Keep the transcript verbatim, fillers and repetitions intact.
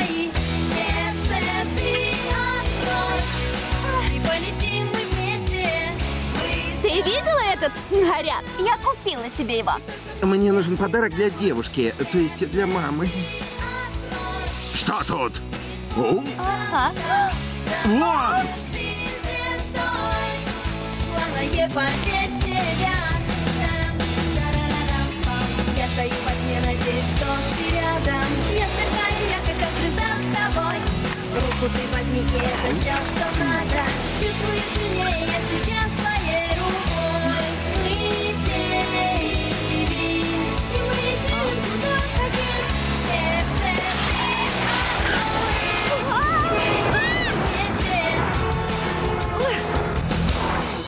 мои. Сердце ты открой, и полетим мы вместе. Ты видела этот наряд? Я купила себе его. Мне нужен подарок для девушки, то есть для мамы. Что тут? О, А? вон! Главное, поверь в себя. Я стою во тьме, надеюсь, что ты рядом. Я сверкаю ярко, как звезда с тобой. Руку ты возьми, и это все, что надо. Чувствую сильнее я себя.